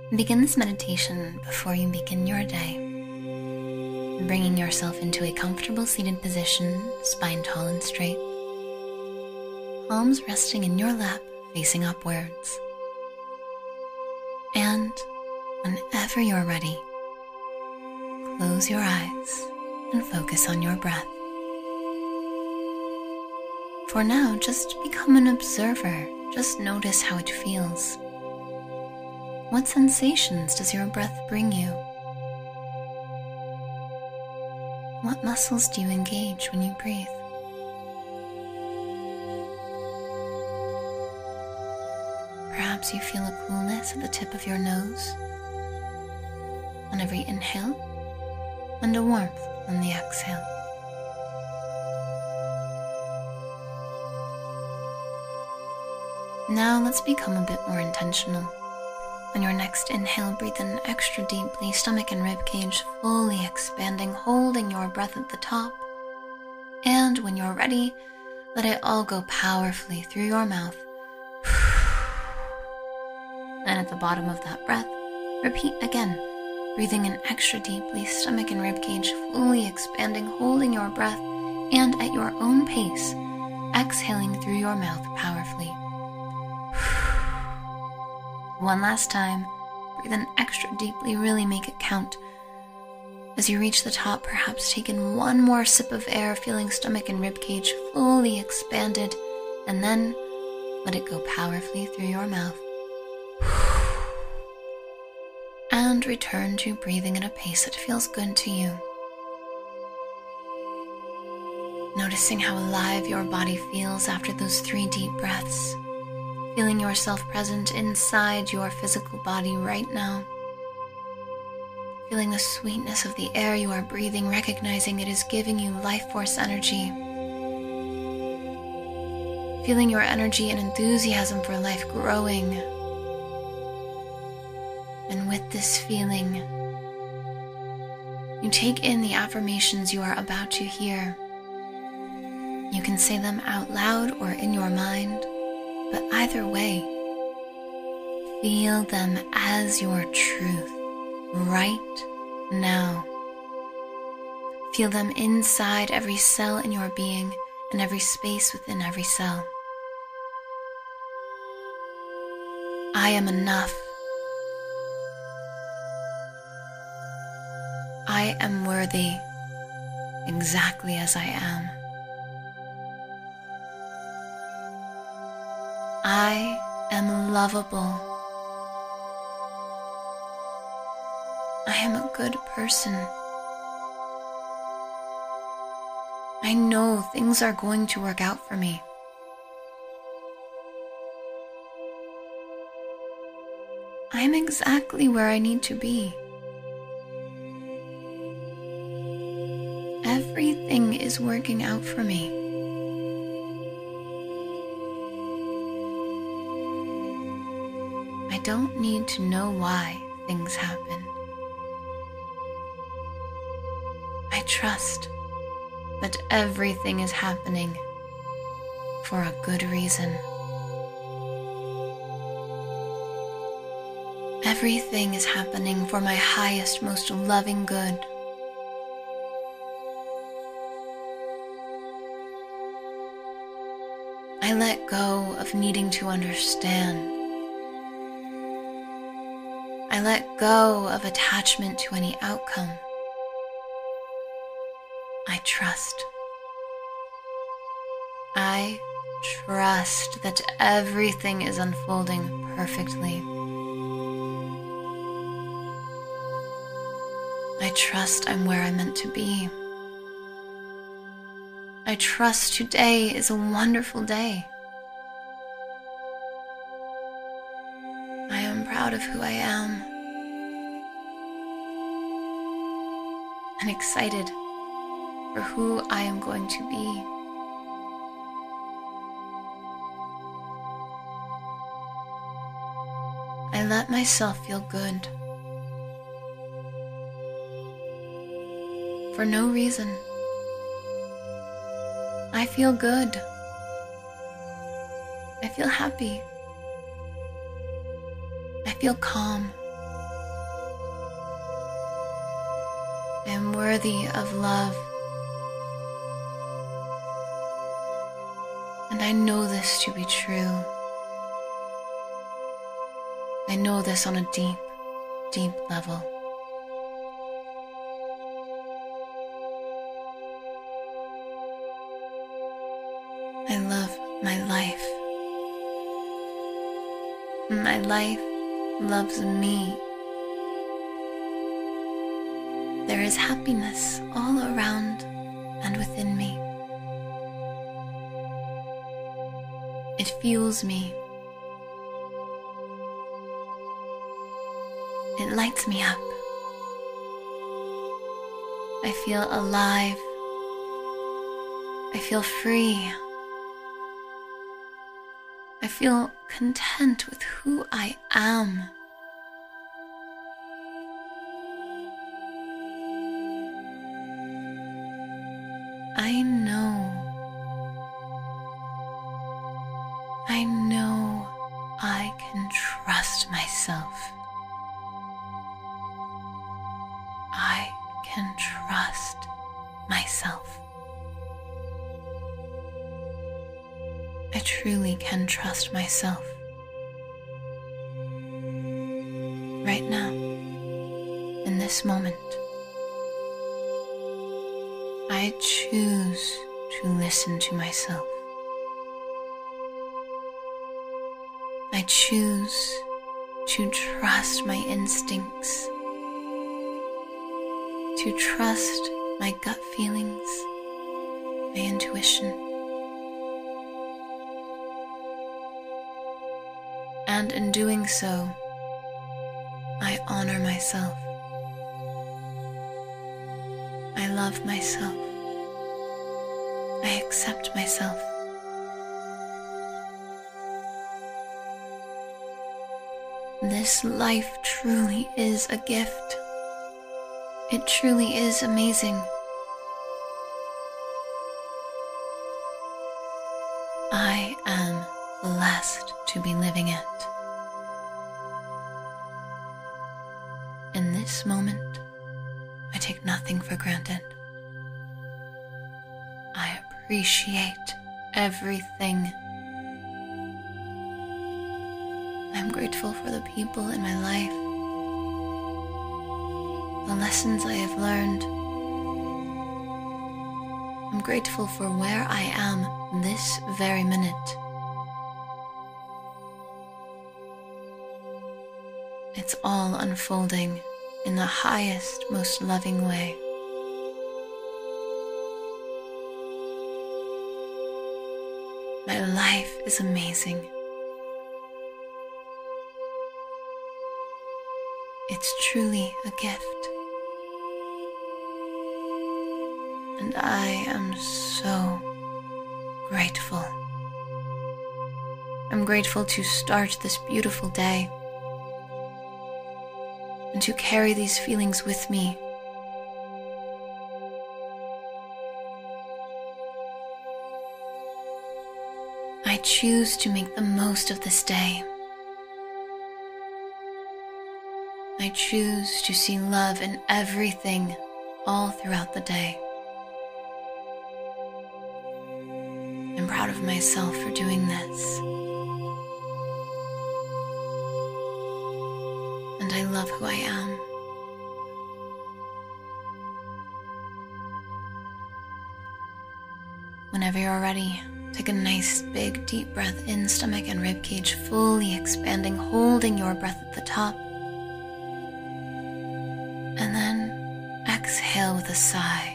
Begin this meditation before you begin your day, bringing yourself into a comfortable seated position, spine tall and straight, palms resting in your lap facing upwards. And whenever you're ready, close your eyes and focus on your breath. For now, just become an observer. Just notice how it feels. What sensations does your breath bring you? What muscles do you engage when you breathe? Perhaps you feel a coolness at the tip of your nose on every inhale and a warmth on the exhale. Now let's become a bit more intentional. On your next inhale, breathe in extra deeply, stomach and rib cage fully expanding, holding your breath at the top. And when you're ready, let it all go powerfully through your mouth. And at the bottom of that breath, repeat again, breathing in extra deeply, stomach and rib cage fully expanding, holding your breath, and at your own pace, exhaling through your mouth powerfully. One last time, breathe in extra deeply, really make it count. As you reach the top, perhaps take in one more sip of air, feeling stomach and ribcage fully expanded, and then let it go powerfully through your mouth. And return to breathing at a pace that feels good to you. Noticing how alive your body feels after those 3 deep breaths. Feeling yourself present inside your physical body right now. Feeling the sweetness of the air you are breathing, recognizing it is giving you life force energy. Feeling your energy and enthusiasm for life growing. And with this feeling, you take in the affirmations you are about to hear. You can say them out loud or in your mind. But either way, feel them as your truth right now. Feel them inside every cell in your being and every space within every cell. I am enough. I am worthy exactly as I am. I am lovable. I am a good person. I know things are going to work out for me. I am exactly where I need to be. Everything is working out for me. I don't need to know why things happen. I trust that everything is happening for a good reason. Everything is happening for my highest, most loving good. I let go of needing to understand. I let go of attachment to any outcome. I trust. I trust that everything is unfolding perfectly. I trust I'm where I'm meant to be. I trust today is a wonderful day. I am proud of who I am and excited for who I am going to be. I let myself feel good for no reason. I feel good. I feel happy. I feel calm. I am worthy of love. And I know this to be true. I know this on a deep, deep level. I love my life. My life loves me. There is happiness all around and within me. It fuels me. It lights me up. I feel alive. I feel free. I feel content with who I am. I know I can trust myself. I can trust myself. I truly can trust myself. Right now, in this moment, I choose to listen to myself. I choose to trust my instincts, to trust my gut feelings, my intuition. And in doing so, I honor myself. I love myself. I accept myself. This life truly is a gift. It truly is amazing. I am blessed to be living it. In this moment, I take nothing for granted. I appreciate everything. I'm grateful for the people in my life, the lessons I have learned. I'm grateful for where I am this very minute. It's all unfolding in the highest, most loving way. My life is amazing. It's truly a gift. And I am so grateful. I'm grateful to start this beautiful day and to carry these feelings with me. I choose to make the most of this day. I choose to see love in everything all throughout the day. I'm proud of myself for doing this. And I love who I am. Whenever you're ready, take a nice big deep breath in, stomach and ribcage fully expanding, holding your breath at the top. And then exhale with a sigh.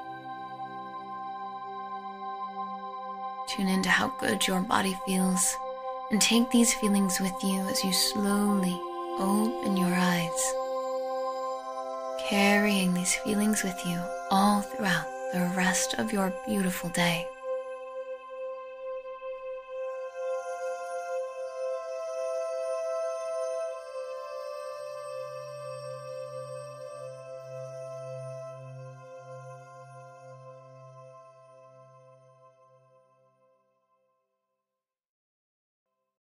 Tune into how good your body feels and take these feelings with you as you slowly open your eyes, carrying these feelings with you all throughout the rest of your beautiful day.